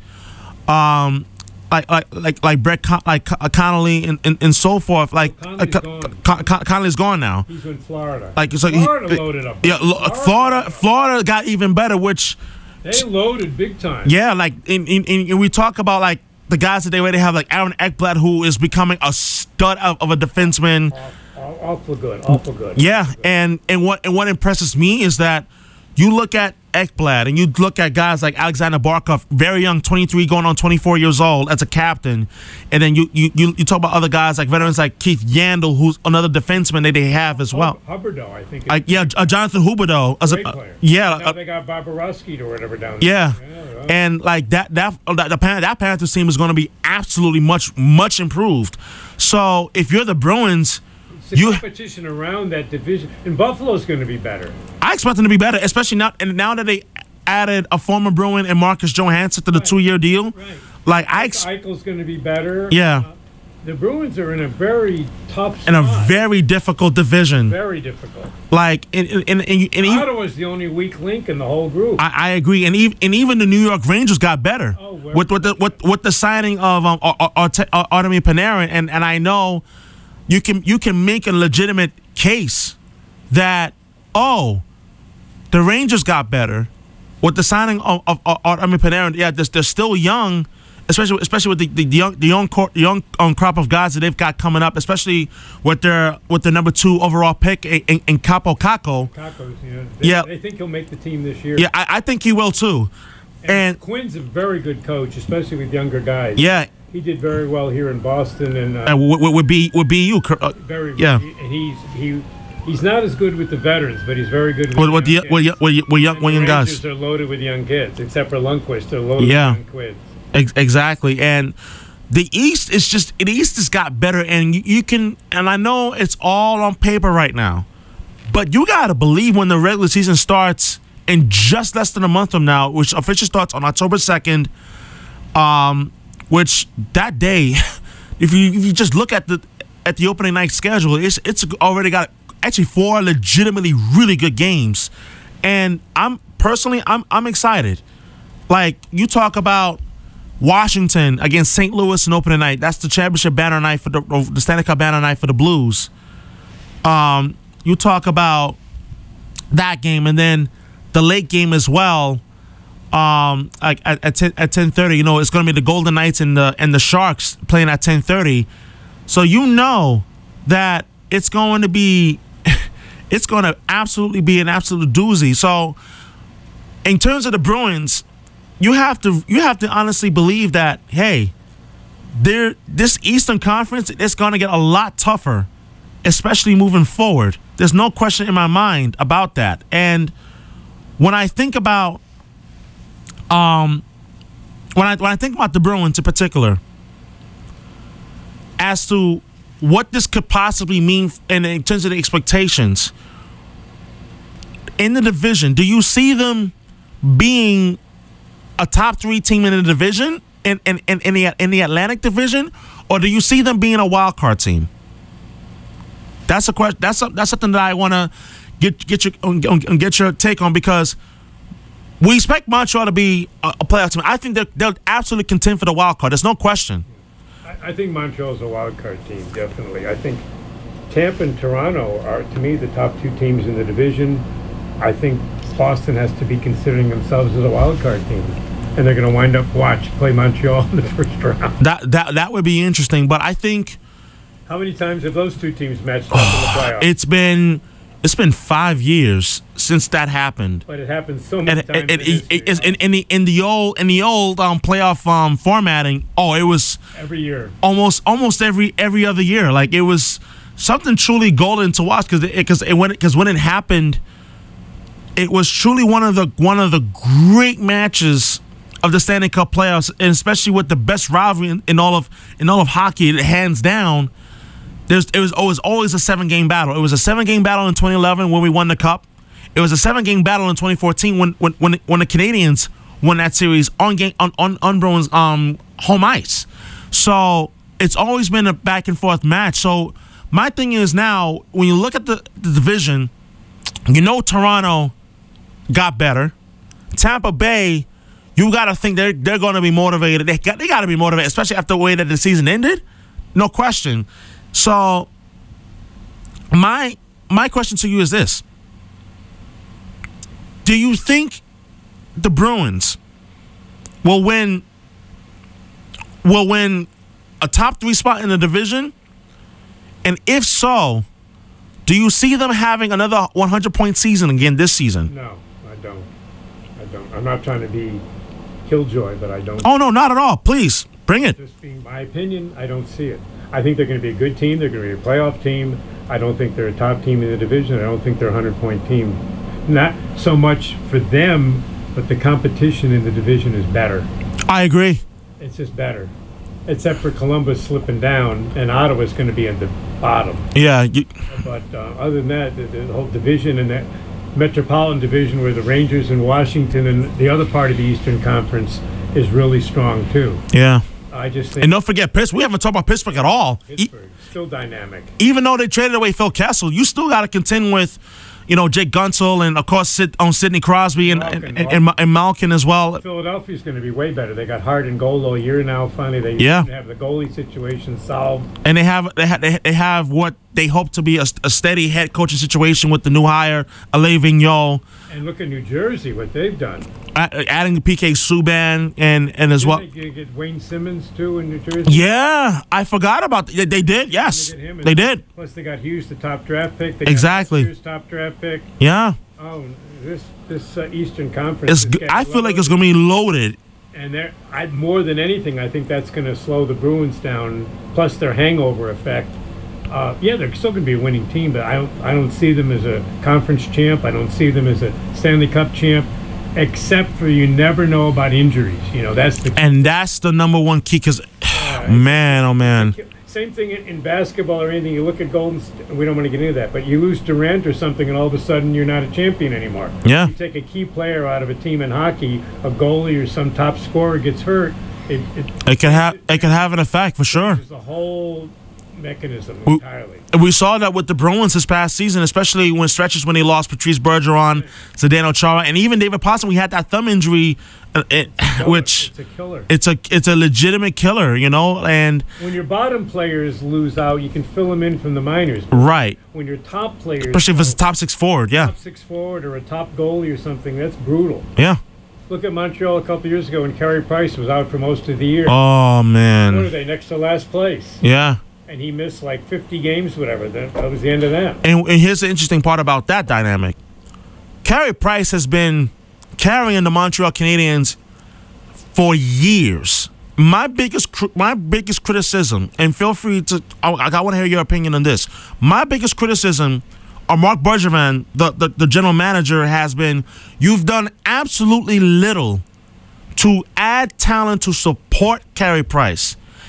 Speaker 1: um like like like like Brett Con- like Con- Connolly and, and and so forth. Like
Speaker 2: Connolly's
Speaker 1: uh,
Speaker 2: gone.
Speaker 1: Con- Con- Connolly's gone now.
Speaker 2: He's in Florida.
Speaker 1: Like so he-
Speaker 2: Florida loaded up.
Speaker 1: Yeah, lo-
Speaker 2: Florida
Speaker 1: Florida
Speaker 2: loaded up.
Speaker 1: Florida got even better, which.
Speaker 2: They loaded big time.
Speaker 1: Yeah, like in, in, in we talk about like the guys that they already have, like Aaron Ekblad, who is becoming a stud of, of a defenseman.
Speaker 2: Aw- Awful good. Awful good.
Speaker 1: Yeah,
Speaker 2: Awful good.
Speaker 1: and and what and what impresses me is that you look at Ekblad and you look at guys like Alexander Barkov, very young, twenty-three, going on twenty-four years old as a captain, and then you you you, you talk about other guys like veterans like Keith Yandel, who's another defenseman that they have as well.
Speaker 2: Huberdeau, I think.
Speaker 1: Like yeah, uh, Jonathan Huberdeau, as a,
Speaker 2: Great
Speaker 1: uh,
Speaker 2: player.
Speaker 1: yeah,
Speaker 2: Now
Speaker 1: uh,
Speaker 2: they got Bobrovsky or whatever down there.
Speaker 1: Yeah,
Speaker 2: well.
Speaker 1: and like that that that the Pan- that Panthers team is going to be absolutely much much improved. So if you're the Bruins,
Speaker 2: It's the
Speaker 1: you
Speaker 2: competition around that division. And Buffalo's going to be better.
Speaker 1: I expect them to be better, especially now and now that they added a former Bruin and Marcus Johansson to the
Speaker 2: Right.
Speaker 1: two year deal.
Speaker 2: Right.
Speaker 1: Like I ex-
Speaker 2: Eichel's going to be better.
Speaker 1: Yeah.
Speaker 2: Uh, the Bruins are in a very tough spot.
Speaker 1: in a very difficult division.
Speaker 2: Very difficult.
Speaker 1: Like and and, and, and, and even,
Speaker 2: Ottawa's the only weak link in the whole group.
Speaker 1: I, I agree, and even and even the New York Rangers got better
Speaker 2: Oh, where-
Speaker 1: with with the with, with the signing of um Ar- Ar- Ar- Artemi Panarin, and and I know you can you can make a legitimate case that oh the Rangers got better with the signing of, of, of Artemi Panarin. Yeah, they're, they're still young, especially especially with the, the, the young the young cor- young um, crop of guys that they've got coming up, especially with their with their number two overall pick in, in, in Capo Caco.
Speaker 2: Kakos, you know, they,
Speaker 1: Yeah.
Speaker 2: they think he'll make the team this year.
Speaker 1: Yeah, I, I think he will too. And
Speaker 2: Quinn's a very good coach, especially with younger guys.
Speaker 1: yeah,
Speaker 2: He did very well here in Boston, and uh,
Speaker 1: and would, would be would be you. Uh,
Speaker 2: very
Speaker 1: yeah.
Speaker 2: And he's he he's not as good with the veterans, but he's very good with,
Speaker 1: with, with the
Speaker 2: young
Speaker 1: with,
Speaker 2: kids.
Speaker 1: with, with young,
Speaker 2: And
Speaker 1: with
Speaker 2: the
Speaker 1: young
Speaker 2: Rangers
Speaker 1: guys.
Speaker 2: are loaded with young kids, except for Lundqvist. They're loaded
Speaker 1: Yeah.
Speaker 2: with young kids.
Speaker 1: Ex- exactly, and the East is just the East has got better, and you, you can. And I know it's all on paper right now, but you got to believe when the regular season starts in just less than a month from now, which officially starts on October second. Um, which that day, if you if you just look at the at the opening night schedule, it's it's already got actually four legitimately really good games, and I'm personally I'm I'm excited. Like you talk about Washington against Saint Louis in opening night. That's the championship banner night for the the Stanley Cup banner night for the Blues. Um, you talk about that game, and then the late game as well. Um, like at at ten, at ten thirty, you know, it's going to be the Golden Knights and the and the Sharks playing at ten thirty. So you know that it's going to be, it's going to absolutely be an absolute doozy. So in terms of the Bruins, you have to you have to honestly believe that hey, there this Eastern Conference is going to get a lot tougher, especially moving forward. There's no question in my mind about that. And when I think about Um, when I when I think about the Bruins in particular, as to what this could possibly mean in, in terms of the expectations in the division. Do you see them being a top three team in the division, in in, in, in the in the Atlantic Division, or do you see them being a wild card team? That's a question. That's a, that's something that I want to get get your get your take on, because we expect Montreal to be a, a playoff team. I think they're they'll absolutely contend for the wild card. There's no question.
Speaker 2: I, I think Montreal's a wild card team, definitely. I think Tampa and Toronto are, to me, the top two teams in the division. I think Boston has to be considering themselves as a wild card team, and they're going to wind up watch play Montreal in the first round.
Speaker 1: That that that would be interesting, but I think.
Speaker 2: How many times have those two teams matched up in the playoffs?
Speaker 1: It's been it's been five years since that happened.
Speaker 2: But it happened so many
Speaker 1: and,
Speaker 2: times.
Speaker 1: and,
Speaker 2: in,
Speaker 1: it,
Speaker 2: history,
Speaker 1: it, it's
Speaker 2: huh?
Speaker 1: in, in the in the old in the old um, playoff um, formatting. Oh, it was
Speaker 2: every year,
Speaker 1: almost almost every every other year. Like, it was something truly golden to watch, because because it, it, when because when it happened, it was truly one of the one of the great matches of the Stanley Cup playoffs, and especially with the best rivalry in, in all of in all of hockey, hands down. There's, it was always always a seven game battle. It was a seven game battle in twenty eleven when we won the cup. It was a seven game battle in twenty fourteen when when when, when the Canadians won that series on game on on, on Bruins um home ice. So it's always been a back and forth match. So my thing is, now when you look at the, the division, you know Toronto got better. Tampa Bay, you got to think they're they're going to be motivated. They got they got to be motivated, especially after the way that the season ended. No question. So my my question to you is this: do you think the Bruins will win will win a top three spot in the division? And if so, do you see them having another one hundred point season again this season?
Speaker 2: No, I don't. I don't. I'm not trying to be killjoy, but I don't.
Speaker 1: Oh, no, not at all. Please, bring it.
Speaker 2: Just being my opinion, I don't see it. I think they're going to be a good team. They're going to be a playoff team. I don't think they're a top team in the division. I don't think they're a hundred point team. Not so much for them, but the competition in the division is better.
Speaker 1: I agree.
Speaker 2: It's just better. Except for Columbus slipping down, and Ottawa's going to be at the bottom.
Speaker 1: Yeah. You,
Speaker 2: But uh, other than that, the, the whole division and that Metropolitan Division, where the Rangers and Washington and the other part of the Eastern Conference is really strong too.
Speaker 1: yeah.
Speaker 2: I just think
Speaker 1: And don't forget Pittsburgh. We haven't talked about Pittsburgh at all. E-
Speaker 2: Pittsburgh still dynamic.
Speaker 1: even though they traded away Phil Kessel, you still got to contend with, you know, Jake Gunsel and, of course, Sid, on Sidney Crosby and,
Speaker 2: Malkin,
Speaker 1: and, and, and, and Malkin as well.
Speaker 2: Philadelphia's going to be way better. They got Hart and goal all year now. Finally, they
Speaker 1: Yeah.
Speaker 2: have the goalie situation solved.
Speaker 1: And they have they have, they have what they hope to be a, a steady head coaching situation with the new hire, Alain Vigneault,
Speaker 2: And look at New Jersey, what they've done.
Speaker 1: a- adding P K Subban and, and as well.
Speaker 2: Didn't they get Wayne Simmons too in New Jersey?
Speaker 1: Yeah, I forgot about that. They, they did, yes.
Speaker 2: They, get him, and
Speaker 1: They did.
Speaker 2: Plus, they got Hughes, the top draft pick. They
Speaker 1: Exactly.
Speaker 2: Got Hughes, top draft pick.
Speaker 1: Yeah.
Speaker 2: Oh, this this uh, Eastern Conference.
Speaker 1: It's.
Speaker 2: is
Speaker 1: g-
Speaker 2: getting
Speaker 1: I feel like it's
Speaker 2: loaded.
Speaker 1: going to be loaded.
Speaker 2: And they're I, more than anything, I think that's going to slow the Bruins down. Plus their hangover effect. Uh, yeah, they're still going to be a winning team, but I don't I don't see them as a conference champ. I don't see them as a Stanley Cup champ, except for you never know about injuries. You know, that's the
Speaker 1: And that's the number one key because, man, oh, man.
Speaker 2: same thing in, in basketball or anything. You look at Golden State, we don't want to get into that, but you lose Durant or something, and all of a sudden you're not a champion anymore.
Speaker 1: Yeah.
Speaker 2: You take a key player out of a team in hockey, a goalie or some top scorer gets hurt. It it,
Speaker 1: It can have it can have an effect for sure.
Speaker 2: There's the whole mechanism
Speaker 1: We-
Speaker 2: entirely.
Speaker 1: We saw that with the Bruins this past season, especially when stretches when they lost Patrice Bergeron, Zdeno Chara, and even David Pastrnak. We had that thumb injury, uh, it, which
Speaker 2: It's a killer.
Speaker 1: it's a it's a legitimate killer, you know. And
Speaker 2: When your bottom players lose out, you can fill them in from the minors.
Speaker 1: right,
Speaker 2: When your top players,
Speaker 1: especially if it's a top six forward, yeah,
Speaker 2: top six forward or a top goalie or something, that's brutal.
Speaker 1: yeah.
Speaker 2: Look at Montreal a couple years ago when Carey Price was out for most of the year.
Speaker 1: Oh
Speaker 2: What are
Speaker 1: man,
Speaker 2: they, next to last place?
Speaker 1: yeah.
Speaker 2: And he missed like fifty games, whatever. That, that was the end of that.
Speaker 1: And, and here's the interesting part about that dynamic. Carey Price has been carrying the Montreal Canadiens for years. My biggest cr- my biggest criticism, and feel free to, I, I want to hear your opinion on this. My biggest criticism of Mark Bergevin, the, the, the general manager, has been you've done absolutely little to add talent to support Carey Price.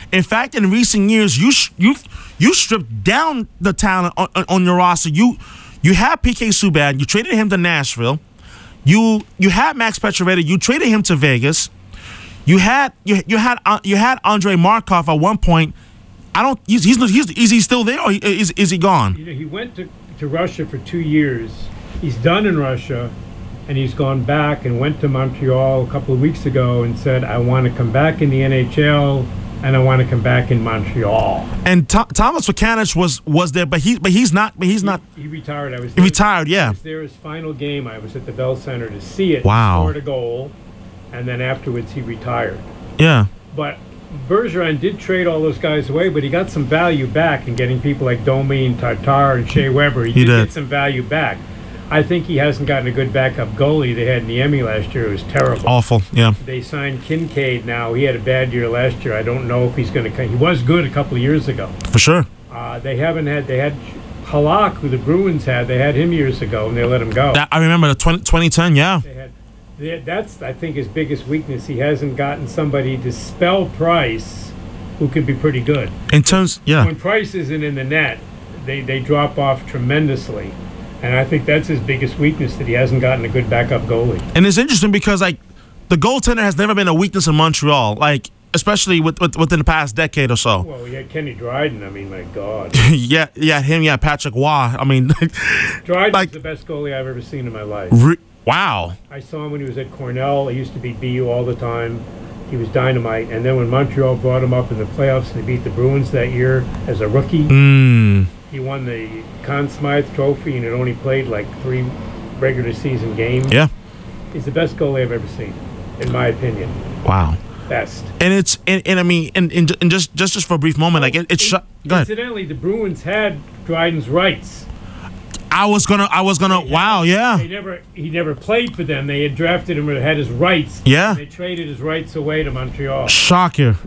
Speaker 1: In fact, in recent years, you sh- you you stripped down the talent on, on your roster. You you had P K Subban. You traded him to Nashville. You you had Max Pacioretty. You traded him to Vegas. You had you you had uh, you had Andrei Markov at one point. I don't. He's he's, he's is he still there or is is he gone?
Speaker 2: You know, he went to, to Russia for two years. He's done in Russia, and he's gone back and went to Montreal a couple of weeks ago and said, "I want to come back in the N H L and I want to come back in Montreal."
Speaker 1: And Th- Thomas Vacanich was was there, but he but he's not. But he's
Speaker 2: he,
Speaker 1: not.
Speaker 2: He retired. I was
Speaker 1: He
Speaker 2: there,
Speaker 1: retired. Yeah.
Speaker 2: I was there his final game. I was at the Bell Center to see it.
Speaker 1: Wow.
Speaker 2: He scored a goal, and then afterwards he retired.
Speaker 1: Yeah.
Speaker 2: But Bergeron did trade all those guys away, but he got some value back in getting people like Domi and Tatar and Shea Weber. He,
Speaker 1: He
Speaker 2: did,
Speaker 1: did.
Speaker 2: get some value back. I think he hasn't gotten a good backup goalie. They had Niemi last year. It was terrible.
Speaker 1: Awful. Yeah.
Speaker 2: They signed Kincaid now. He had a bad year last year. I don't know if he's going to come. He was good a couple of years ago.
Speaker 1: For sure.
Speaker 2: Uh, they haven't had, they had Halak, who the Bruins had. They had him years ago, and they let him go.
Speaker 1: That, I remember the twenty, twenty ten. Yeah.
Speaker 2: They had, they, that's, I think, his biggest weakness. He hasn't gotten somebody to spell Price who could be pretty good.
Speaker 1: In terms, yeah.
Speaker 2: When Price isn't in the net, they, they drop off tremendously. And I think that's his biggest weakness, that he hasn't gotten a good backup goalie.
Speaker 1: And it's interesting because, like, the goaltender has never been a weakness in Montreal, like, especially with, with, within the past decade or so.
Speaker 2: Well, we had Kenny Dryden. I mean, my God.
Speaker 1: yeah, yeah, him, yeah, Patrick Waugh. I mean,
Speaker 2: Dryden's
Speaker 1: like,
Speaker 2: the best goalie I've ever seen in my life.
Speaker 1: re- wow.
Speaker 2: I saw him when he was at Cornell. He used to beat B U all the time. He was dynamite. And then when Montreal brought him up in the playoffs and they beat the Bruins that year as a rookie,
Speaker 1: Mm.
Speaker 2: he won the Conn Smythe Trophy and had only played like three regular season games.
Speaker 1: Yeah.
Speaker 2: He's the best goalie I've ever seen, in my opinion.
Speaker 1: Wow.
Speaker 2: Best.
Speaker 1: And it's and, and I mean and, and, and just just just for a brief moment, like it, it's sh- go ahead.
Speaker 2: Incidentally, the Bruins had Dryden's rights.
Speaker 1: I was gonna I was gonna wow, yeah.
Speaker 2: They never he never played for them. They had drafted him and had his rights.
Speaker 1: Yeah.
Speaker 2: They traded his rights away to Montreal.
Speaker 1: Shocker.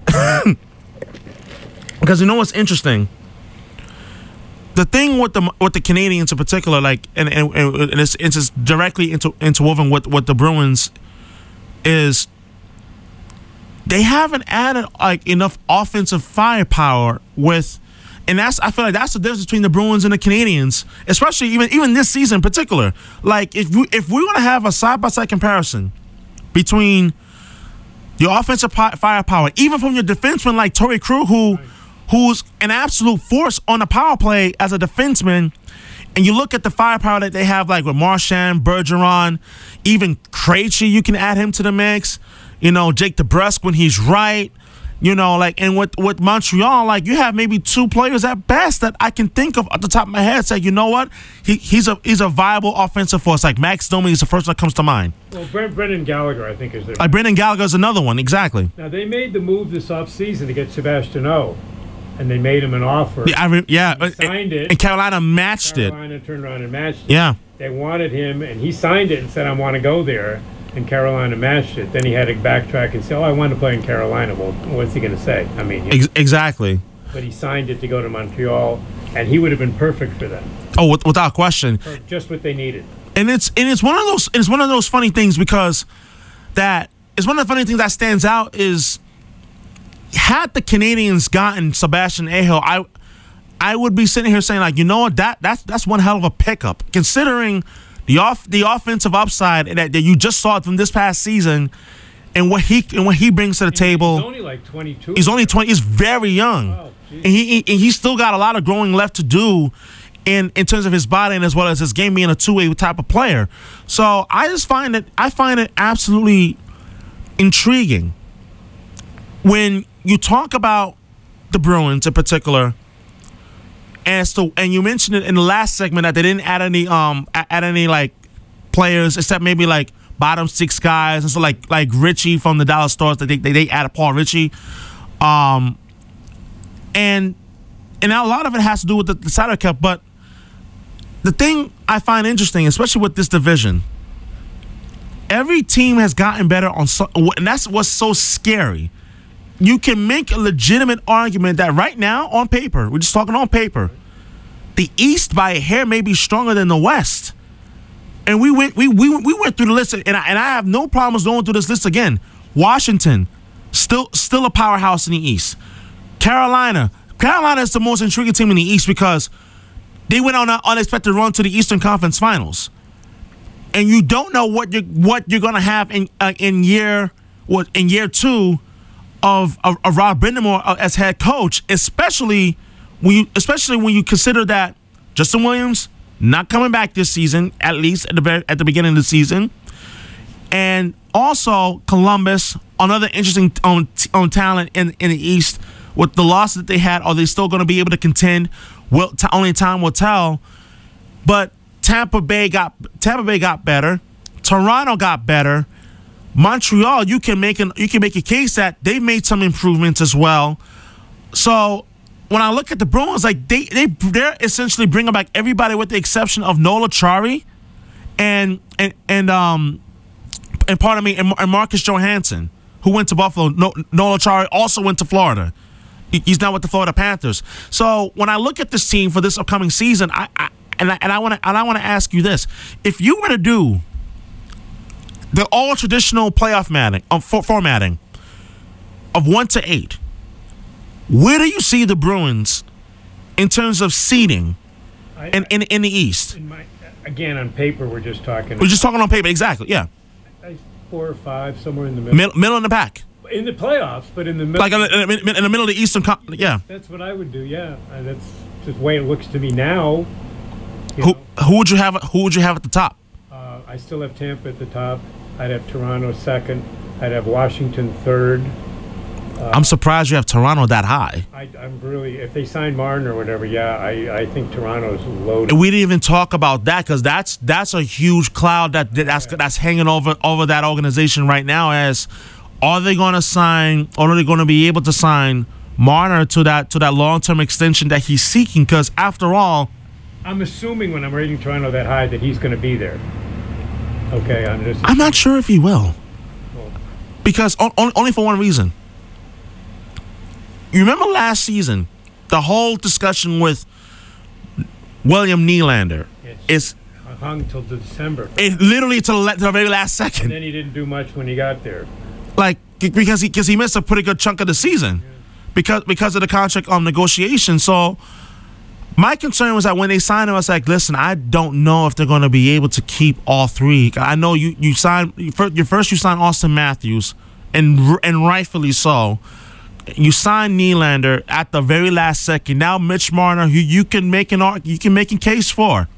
Speaker 1: Because you know what's interesting? The thing with the with the Canadians in particular, like, and and, and it's, it's just directly into, interwoven with, with the Bruins, is they haven't added like enough offensive firepower with, and that's I feel like that's the difference between the Bruins and the Canadians, especially even even this season in particular. Like if we if we want to have a side by side comparison between your offensive pi- firepower, even from your defenseman like Torrey Krug, who who's an absolute force on the power play as a defenseman, and you look at the firepower that they have, like with Marchand, Bergeron, even Krejci, you can add him to the mix. You know, Jake DeBrusk when he's right. You know, like, and with, with Montreal, like, you have maybe two players at best that I can think of at the top of my head. Say, you know what, he he's a he's a viable offensive force. Like Max Domi is the first one that comes to mind.
Speaker 2: Well, Brent, Brendan Gallagher, I think, is their.
Speaker 1: Like Brendan Gallagher is another one, exactly.
Speaker 2: Now they made the move this offseason to get Sebastian O, and they made him an offer.
Speaker 1: Yeah, I re- yeah,
Speaker 2: He signed it.
Speaker 1: and Carolina matched
Speaker 2: Carolina
Speaker 1: it.
Speaker 2: turned around and matched it.
Speaker 1: Yeah,
Speaker 2: They wanted him, and he signed it and said, "I want to go there." And Carolina matched it. Then he had to backtrack and say, "Oh, I want to play in Carolina." Well, what's he going to say? I mean,
Speaker 1: ex- exactly.
Speaker 2: but he signed it to go to Montreal, and he would have been perfect for them.
Speaker 1: Oh, with, without question.
Speaker 2: For just what they needed.
Speaker 1: And it's and it's one of those it's one of those funny things because that it's one of the funny things that stands out is had the Canadians gotten Sebastian Aho, I I would be sitting here saying, like, you know what, that that's that's one hell of a pickup considering the off the offensive upside that, that you just saw from this past season and what he and what he brings to the
Speaker 2: And
Speaker 1: table.
Speaker 2: He's only like twenty-two.
Speaker 1: He's only twenty. He's very young,
Speaker 2: Oh,
Speaker 1: and he and he's still got a lot of growing left to do, in in terms of his body and as well as his game being a two-way type of player. So I just find it I find it absolutely intriguing when you talk about the Bruins in particular. And so, and you mentioned it in the last segment that they didn't add any um add any like players except maybe like bottom six guys, and so like like Richie from the Dallas Stars that they they, they added Paul Richie, um, and and a lot of it has to do with the, the salary cap. But the thing I find interesting, especially with this division, every team has gotten better on, so, and that's what's so scary. You can make a legitimate argument that right now, on paper, we're just talking on paper, the East by a hair may be stronger than the West. And we went we we, we went through the list, and I, and I have no problems going through this list again. Washington, still still a powerhouse in the East. Carolina. Carolina is the most intriguing team in the East because they went on an unexpected run to the Eastern Conference Finals, and you don't know what you're what you're gonna have in uh, in year what in year two of of, of Rob Brindamore uh, as head coach, especially when you especially when you consider that Justin Williams not coming back this season, at least at the very, at the beginning of the season, and also Columbus, another interesting um, t- um, talent in in the East. With the loss that they had, are they still going to be able to contend? Well, t- only time will tell. But Tampa Bay got Tampa Bay got better. Toronto got better. Montreal, you can make an you can make a case that they made some improvements as well. So when I look at the Bruins, like they they they're essentially bringing back everybody with the exception of Nola Chari and and and um and pardon me and, and Marcus Johansson, who went to Buffalo. No, Nola Chari also went to Florida. He's now with the Florida Panthers. So when I look at this team for this upcoming season, I, I and I and I want to and I want to ask you this: if you were to do the all traditional playoff matting, um, for, formatting of one to eight, where do you see the Bruins in terms of seeding
Speaker 2: I,
Speaker 1: in, in in the East?
Speaker 2: In my, again, on paper, we're just talking.
Speaker 1: We're just talking on paper, exactly. Yeah,
Speaker 2: I, four or five, somewhere in the middle.
Speaker 1: middle, middle in the pack.
Speaker 2: In the playoffs, but in the middle.
Speaker 1: Like in the, in the middle of the Eastern, Con- yeah.
Speaker 2: That's what I would do. Yeah, uh, that's just the way it looks to me now. You
Speaker 1: Who
Speaker 2: know,
Speaker 1: who would you have? Who would you have at the top?
Speaker 2: uh, I still have Tampa at the top. I'd have Toronto second. I'd have Washington third.
Speaker 1: I'm surprised you have Toronto that high.
Speaker 2: I, I'm really, if they sign Martin or whatever, yeah, I, I think Toronto's loaded.
Speaker 1: And we didn't even talk about that because that's that's a huge cloud that that's that's hanging over over that organization right now. As are they going to sign? Or are they going to be able to sign Marner to that to that long term extension that he's seeking? Because after all,
Speaker 2: I'm assuming when I'm rating Toronto that high that he's going to be there. Okay, I'm just.
Speaker 1: I'm not sure if he will. Because on, on, only for one reason. You remember last season, the whole discussion with William Nylander is
Speaker 2: hung till December.
Speaker 1: It literally till the, to the very last second.
Speaker 2: And then he didn't do much when he got there.
Speaker 1: Like because he because he missed a pretty good chunk of the season, yeah. because because of the contract um negotiation. So my concern was that when they signed him, I was like, listen, I don't know if they're going to be able to keep all three. I know you you signed you first you signed Austin Matthews, and and rightfully so. You signed Nylander at the very last second. Now Mitch Marner, who you can make an arc, you can make a case for,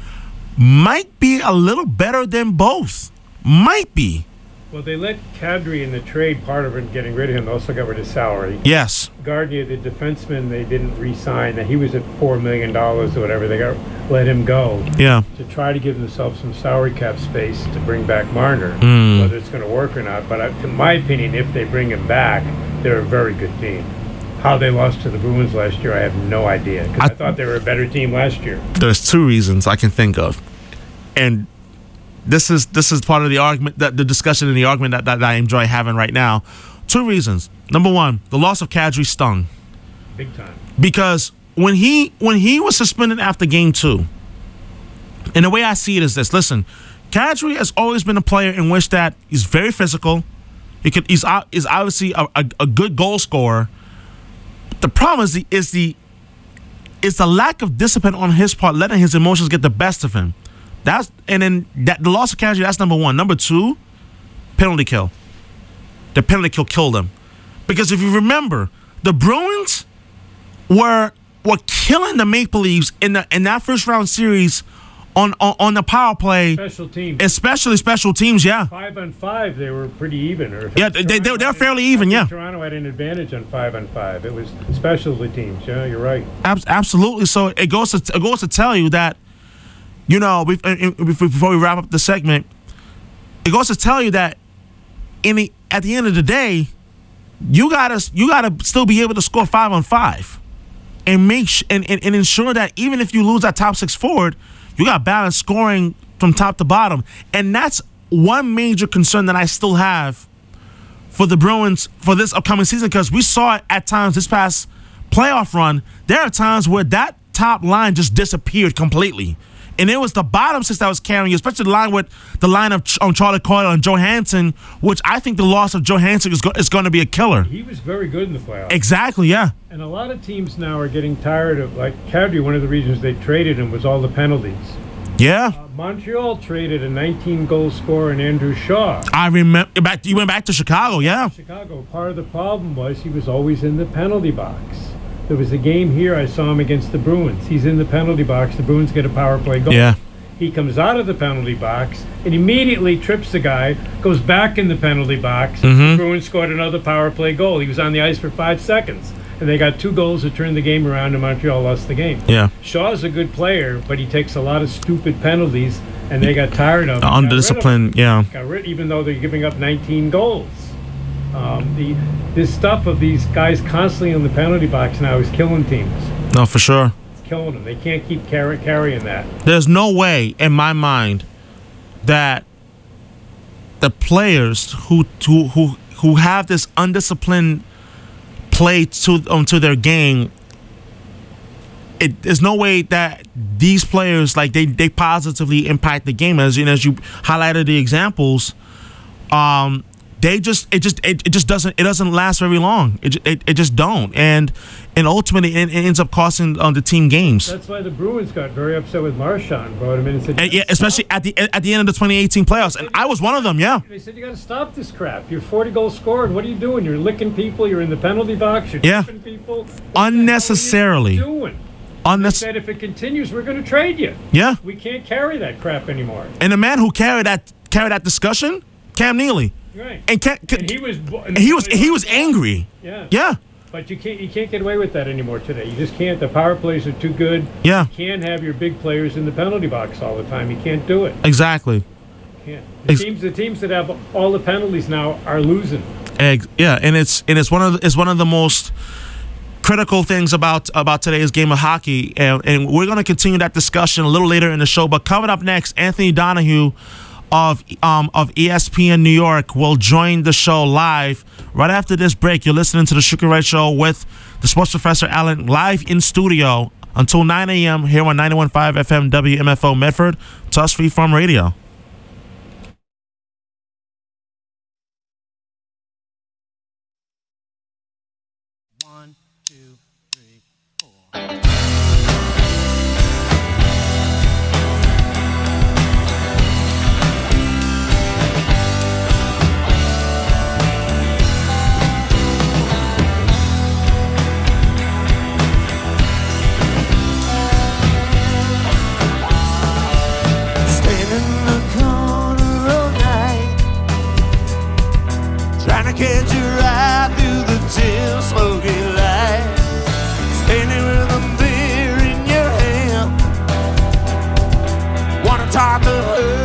Speaker 1: might be a little better than both. Might be.
Speaker 2: Well, they let Kadri in the trade, part of it getting rid of him. They also got rid of salary.
Speaker 1: Yes.
Speaker 2: Gardner, the defenseman, they didn't re-sign. That he was at four million dollars or whatever. They got let him go.
Speaker 1: Yeah.
Speaker 2: To try to give themselves some salary cap space to bring back Marner,
Speaker 1: mm.
Speaker 2: whether it's going to work or not. But in my opinion, if they bring him back, they're a very good team. How they lost to the Bruins last year, I have no idea. Because I, I thought they were a better team last year.
Speaker 1: There's two reasons I can think of, and this is this is part of the argument, that the discussion and the argument that, that I enjoy having right now. Two reasons. Number one, the loss of Kadri stung.
Speaker 2: Big time. Because
Speaker 1: when he when he was suspended after game two, and the way I see it is this: listen, Kadri has always been a player in which that he's very physical. He could he's is obviously a, a, a good goal scorer. The problem is the is the is the lack of discipline on his part, letting his emotions get the best of him. That's and then that the loss of Kadri, that's number one. Number two, penalty kill. The penalty kill killed him, because if you remember, the Bruins were were killing the Maple Leafs in the in that first round series on on, on the power play.
Speaker 2: Special teams,
Speaker 1: especially special teams. Yeah,
Speaker 2: five on five, they were pretty even. Or
Speaker 1: yeah, they they they're fairly even. Yeah,
Speaker 2: Toronto had an advantage on five on five. It was specialty teams. Yeah, you're right.
Speaker 1: Ab- absolutely. So it goes to it goes to tell you that. You know, before we wrap up the segment, it goes to tell you that in the, at the end of the day, you gotta you gotta still be able to score five on five, and make sh- and, and and ensure that even if you lose that top six forward, you got balanced scoring from top to bottom, and that's one major concern that I still have for the Bruins for this upcoming season, because we saw it at times this past playoff run. There are times where that top line just disappeared completely. And it was the bottom six that was carrying you, especially the line with the line of um, Charlie Coyle and Joe Hansen, which I think the loss of Joe Hansen is, go- is going to be a killer.
Speaker 2: He was very good in the playoffs.
Speaker 1: Exactly, yeah.
Speaker 2: And a lot of teams now are getting tired of, like Cadre, one of the reasons they traded him was all the penalties.
Speaker 1: Yeah.
Speaker 2: Uh, Montreal traded a nineteen-goal scorer in Andrew Shaw.
Speaker 1: I remember. Back, you went back to Chicago, yeah.
Speaker 2: Chicago. Part of the problem was he was always in the penalty box. There was a game here, I saw him against the Bruins. He's in the penalty box. The Bruins get a power play goal.
Speaker 1: Yeah.
Speaker 2: He comes out of the penalty box and immediately trips the guy, goes back in the penalty box.
Speaker 1: Mm-hmm.
Speaker 2: The Bruins scored another power play goal. He was on the ice for five seconds. And they got two goals to turn the game around, and Montreal lost the game.
Speaker 1: Yeah.
Speaker 2: Shaw's a good player, but he takes a lot of stupid penalties, and they got tired of him.
Speaker 1: Under discipline, yeah.
Speaker 2: Got rid, even though they're giving up nineteen goals. Um, the this stuff of these guys constantly in the penalty box now is killing teams.
Speaker 1: No, for sure.
Speaker 2: It's killing them. They can't keep carry, carrying that.
Speaker 1: There's no way in my mind that the players who who who, who have this undisciplined play to um, to their game, it, there's no way that these players like they, they positively impact the game. As you know, as you highlighted the examples, um, they just it just it, it just doesn't it doesn't last very long. It it, it just don't, and and ultimately it, it ends up costing um, the team games.
Speaker 2: That's why the Bruins got very upset with Marchand. Brought him in and said,
Speaker 1: And, yeah, especially at the at the end of the twenty eighteen playoffs, and I was one of them. Yeah.
Speaker 2: They said you got to stop this crap. You're forty goals scored. What are you doing? You're licking people. You're in the penalty box. You're
Speaker 1: Yeah.
Speaker 2: tripping people. What
Speaker 1: Unnecessarily.
Speaker 2: the hell are you doing?
Speaker 1: Unless,
Speaker 2: They said if it continues, we're going to trade you.
Speaker 1: yeah.
Speaker 2: We can't carry that crap anymore.
Speaker 1: And the man who carried that carried that discussion, Cam Neely,
Speaker 2: Right.
Speaker 1: and, Cam,
Speaker 2: And he was.
Speaker 1: and he was he was angry.
Speaker 2: Yeah.
Speaker 1: Yeah.
Speaker 2: But you can't you can't get away with that anymore today. You just can't. The power plays are too good.
Speaker 1: Yeah.
Speaker 2: You can't have your big players in the penalty box all the time. You can't do it.
Speaker 1: Exactly.
Speaker 2: You can't. The
Speaker 1: Ex-
Speaker 2: teams the teams that have all the penalties now are losing.
Speaker 1: Ex- yeah, and it's and it's one of the, it's one of the most critical things about about today's game of hockey, and, and we're going to continue that discussion a little later in the show. But coming up next, Anthony Donahue of um of E S P N New York will join the show live right after this break. You're listening to the Sugar Ray Show with the Sports Professor Allen live in studio until nine a.m. here on ninety-one point five F M W M F O Medford, Tuss Free Farm Radio. One, two, three, four.
Speaker 9: Catch your eye through the dim, smoky light. Standing with a beer in your hand. Wanna talk to her.